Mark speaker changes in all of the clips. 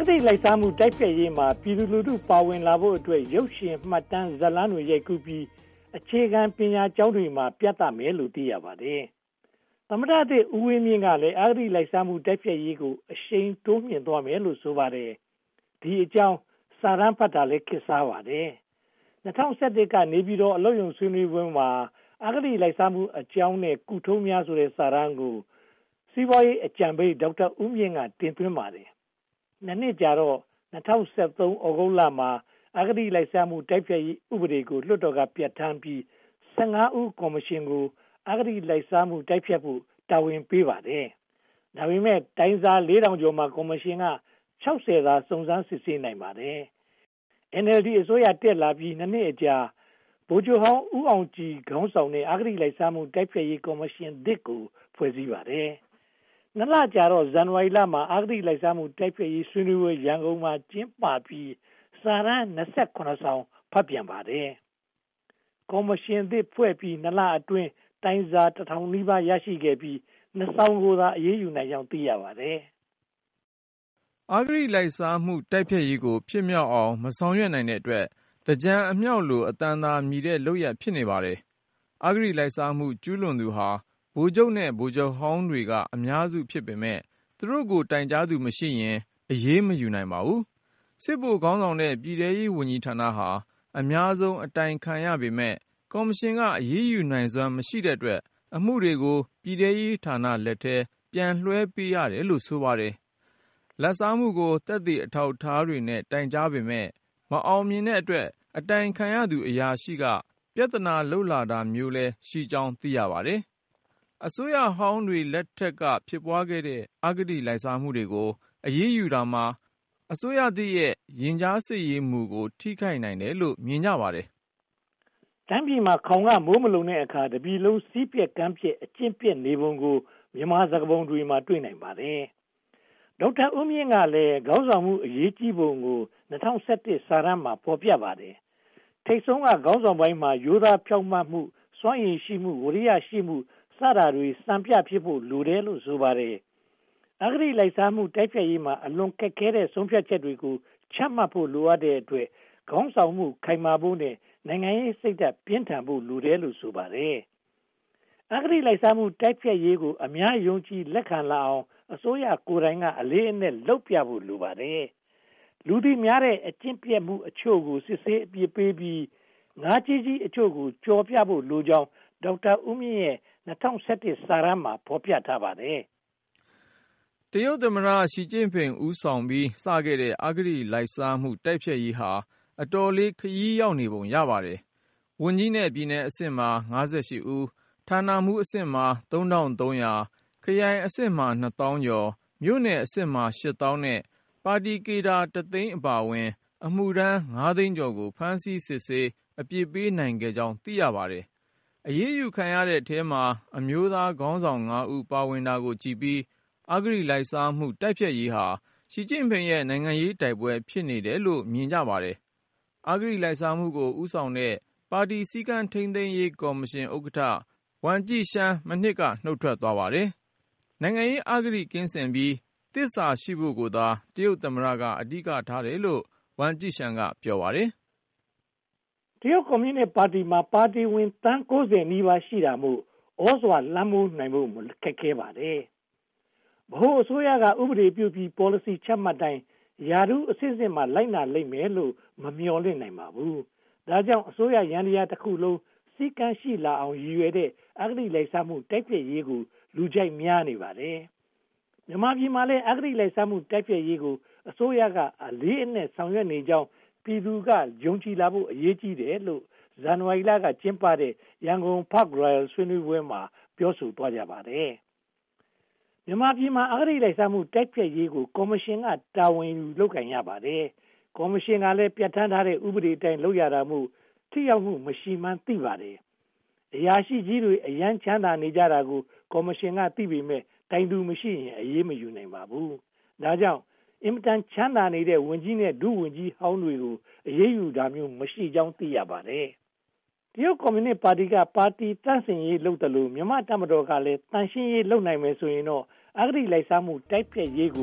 Speaker 1: ဂတိလိုက်စားမှုတိုက်ဖျက်ရေးမှာပြည်သူလူထုပါဝင်လာဖို့အတွက်ရုပ်ရှင်မှတ်တမ်းဇာတ်လမ်းတွေရိုက်ကူးပြီးအခြေခံပညာကျောင်းတွေမှာပြသမယ်လို့သိရပါတယ်။သမ္မတသစ်ဦးဝင်းမြင့်ကလည်းအဂတိလိုက်စားမှုတိုက်ဖျက်ရေးကိုအရှိန်တိုးမြှင့်သွားမယ်လို့ဆိုပါတယ်။ဒီအကြောင်းစာရန်ဖတ်တာလည်းခေတ်စားပါတယ်။2011ကနေပြည်တော်အလုပ်ရုံဆွေးနွေးပွဲမှာအဂတိလိုက်စားမှုအကြောင်းနဲ့ကုထုံးများဆိုတဲ့စာရန်ကိုစီးပွားရေးအကြံပေးဒေါက်တာဦးမြင့်ကတင်သွင်းပါတယ်။နှစ်ကြာတော့2013ဩဂုတ်လမှာအဂတိလိုက်စားမှုတိုက်ဖျက်ရေးဥပဒေကိုလွှတ်တော်ကပြဋ္ဌာန်းပြီး15ဦးကော်မရှင်ကိုအဂတိလိုက်စားမှုတိုက်ဖျက်ဖို့တာဝန်ပေးပါတယ်။ဒါပေမဲ့တိုင်းစား4000ကျော်မှာကော်မရှင်က60သာစုံစမ်းစစ်ဆေးနိုင်ပါတယ်။ NLD အစိုးရတက်လာပြီးနှစ်အကြာဗိုလ်ချုပ်ဟောင်းဦးအောင်ကြည်ခေါင်းဆောင်တဲ့အဂတိလိုက်စားမှုတိုက်ဖျက်ရေးကော်မရှင်သစ်ကိုဖွဲ့စည်းပါတယ်။လကြာတော့ဇန်နဝါရီလမှာအဂတိလိုက်စားမှုတိုက်ဖျက်ရေးဆွေးနွေးပွဲရန်ကုန်မှာကျင်းပပြီးစာရန်28ဆောင်ဖတ်ပြန်ပါတယ်။ကော်မရှင်သစ်ဖွဲ့ပြီးလအတွင်းတိုင်းစာ1000နီးပါးရရှိခဲ့ပြီး2ဆောင်ကိုသာအရေးယူနိုင်ကြောင်းသိရပါတယ်
Speaker 2: ။အဂတိလိုက်စားမှုတိုက်ဖျက်ရေးကိုဖြစ်မြောက်အောင်မဆောင်ရွက်နိုင်တဲ့အတွက်သကြံအမြောက်လိုအတန်သာမြည်တဲ့လုပ်ရဖြစ်နေပါတယ်။အဂတိလိုက်စားမှုကျူးလွန်သူဟာဗိုလ်ချုပ်နဲ့ဗိုလ်ချုပ်ဟောင်းတွေကအများစုဖြစ်ပေမဲ့သူတို့ကိုတိုင်ကြားသူမရှိရင်အရေးမယူနိုင်ပါဘူး။စစ်ဗိုလ်ခေါင်းဆောင်တဲ့ပြည်ထဲရေးဝန်ကြီးဌာနဟာအများဆုံးအတိုင်ခံရပေမဲ့ကော်မရှင်ကအရေးယူနိုင်စွမ်းမရှိတဲ့အတွက်အမှုတွေကိုပြည်ထဲရေးဌာနလက်ထဲပြန်လွှဲပေးရတယ်လို့ဆိုပါတယ်။လာဘ်စားမှုကိုသက်သေအထောက်အထားတွေနဲ့တိုင်ကြားပေမဲ့မအောင်မြင်တဲ့အတွက်အတိုင်ခံရသူအရာရှိကပြဿနာလုပ်လာတာမျိုးလည်းရှိကြောင်းသိရပါတယ်။အစိုးရဟောင်းတွေလက်ထက်ကဖြစ်ပွားခဲ့တဲ့အဂတိလိုက်စားမှုတွေကိုအရေးယူတာမှာအစိုးရသစ်ရဲ့ရင်ကြားစေ့ရေးမှုကိုထိခိုက်နိုင်တယ်လို့မြင်ကြပါတယ်
Speaker 1: ။တိုင်းပြည်မှာခေါင်ကမိုးမလုံတဲ့အခါတပြည်လုံးစီးပြက်ကမ်းပြက်အကျင့်ပြက်နေပုံကိုမြန်မာစကားပုံတွေမှာတွေ့နိုင်ပါတယ်။ဒေါက်တာဦးမြင့်ကလည်းခေါင်းဆောင်မှုအရေးကြီးပုံကို2017စာရန်မှာဖော်ပြပါတယ်။ထိတ်ဆုံးကခေါင်းဆောင်ပိုင်းမှာရိုးသားဖြောင့်မတ်မှုစွမ်းရည်ရှိမှုဝရိယရှိမှုစတာတွေစံပြဖြစ်ဖို့လိုတယ်လို့ဆိုပါတယ်။အဂတိလိုက်စားမှုတိုက်ဖျက်ရေးမှာအလွန်ခက်ခဲတဲ့ဆုံးဖြတ်ချက်တွေကိုချမှတ်ဖို့လိုအပ်တဲ့အတွက်ခေါင်းဆောင်မှုခိုင်မာဖို့နဲ့နိုင်ငံရေးစိတ်ဓာတ်ပြင်းထန်ဖို့လိုတယ်လို့ဆိုပါတယ်။အဂတိလိုက်စားမှုတိုက်ဖျက်ရေးကိုအများယုံကြည်လက်ခံလာအောင်အစိုးရကိုယ်တိုင်ကအလေးအနက်လုပ်ပြဖို့လိုပါတယ်။လူသိများတဲ့အကျင့်ပြတ်မှုအချို့ကိုစစ်ဆေးအပြစ်ပေးပြီးငါးကြီးကြီးအချို့ကိုကြော်ပြဖို့လိုကြောင်းဒေါက်တာဦးမြင့်ရဲ့2017စာရန်မှာဖော်ပြထားပါတယ်
Speaker 2: ။တရုတ်သမ္မတရှီကျင့်ဖိန်ဦးဆောင်ပြီးစခဲ့တဲ့အဂတိလိုက်စားမှုတိုက်ဖျက်ရေးဟာအတော်လေးခရီးရောက်နေပုံရပါတယ်။ဝန်ကြီးနဲ့ပြည်နယ်အဆင့်မှာ58ဦးဌာနမှူးအဆင့်မှာ3300ခရိုင်အဆင့်မှာ2000ကျော်မြို့နယ်အဆင့်မှာ8000နဲ့ပါတီကေဒါတသိန်းအပါအဝင်အမှုထမ်း9သိန်းကျော်ကိုဖမ်းဆီးစစ်ဆေးအပြစ်ပေးနိုင်ခဲ့ကြောင်းသိရပါတယ်။အရေးယူခံရတဲ့အထဲမှာအမျိုးသားခေါင်းဆောင်5ဦးပါဝင်တာကိုကြည့်ပြီးအဂတိလိုက်စားမှုတိုက်ဖျက်ရေးဟာရှီကျင့်ဖိန်ရဲ့နိုင်ငံရေးတိုက်ပွဲဖြစ်နေတယ်လို့မြင်ကြပါတယ်။အဂတိလိုက်စားမှုကိုဥဆောင်တဲ့ပါတီစည်းကမ်းထိန်းသိမ်းရေးကော်မရှင်ဥက္ကဋ္ဌဝမ်ကျိရှမ်းမနှစ်ကနှုတ်ထွက်သွားပါတယ်။နိုင်ငံရေးအဂတိကင်းစင်ပြီးသစ္စာရှိဖို့ကိုသာတရုတ်သမ္မတကအဓိကထားတယ်လို့ဝမ်ကျိရှမ်းကပြောပါတယ်
Speaker 1: ။တရုတ်ကွန်မြူနစ်ပါတီမှာပါတီဝင်သန်း90နီးပါးရှိတာမို့ဩဇာလွှမ်းမိုးနိုင်ဖို့ခက်ခဲပါတယ်။ဗဟိုအစိုးရကဥပဒေပြုပြီး policy ချမှတ်တိုင်းယာရုအစစ်စစ်မှလိုက်နာလိမ့်မယ်လို့မမျှော်လင့်နိုင်ပါဘူး။ဒါကြောင့်အစိုးရရန်ရာတစ်ခုလုံးစည်းကမ်းရှိလာအောင်ရည်ရွယ်တဲ့အဂတိလိုက်စားမှုတိုက်ဖျက်ရေးကိုလူကြိုက်များနေပါတယ်။မြန်မာပြည်မှာလည်းအဂတိလိုက်စားမှုတိုက်ဖျက်ရေးကိုအစိုးရကအလေးအနက်ဆောင်ရွက်နေကြောင်းပြည်သူကယုံကြည်လာဖို့အရေးကြီးတယ်လို့ဇန်နဝါရီလကကျင်းပတဲ့ရန်ကုန် Park Royal ဆွေးနွေးပွဲမှာပြောဆိုသွားကြပါတယ်။မြန်မာပြည်မှာအဂတိလိုက်စားမှုတိုက်ဖျက်ရေးကိုကော်မရှင်ကတာဝန်ယူလုပ်ကိုင်ရပါတယ်။ကော်မရှင်ကလည်းပြဋ္ဌာန်းထားတဲ့ဥပဒေအတိုင်းလုပ်ရတာမို့ထိရောက်မှုမရှိမှန်းသိပါတယ်။အရာရှိကြီးတွေအရန်ချမ်းသာနေကြတာကိုကော်မရှင်ကသိပေမဲ့တိုင်သူမရှိရင်အရေးမယူနိုင်ပါဘူး။ဒါကြောင့်အင်မတန်ချမ်းသာနေတဲ့ဝန်ကြီးနဲ့ဒုဝန်ကြီးဟောင်းတွေကိုအရေးယူတာမျိုးမရှိကြောင်းသိရပါတယ်။တရုတ်ကွန်မြူနစ်ပါတီကပါတီတန့်စင်ရေးလုပ်တယ်လို့မြန်မာတပ်မတော်ကလည်းတန့်ရှင်းရေးလုပ်နိုင်မယ်ဆိုရင်တော့အဂတိလိုက်စားမှုတိုက်ဖျက်ရေးကို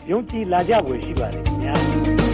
Speaker 1: ယုံကြည်လာကြဖွယ်ရှိပါတယ်ခင်ဗျာ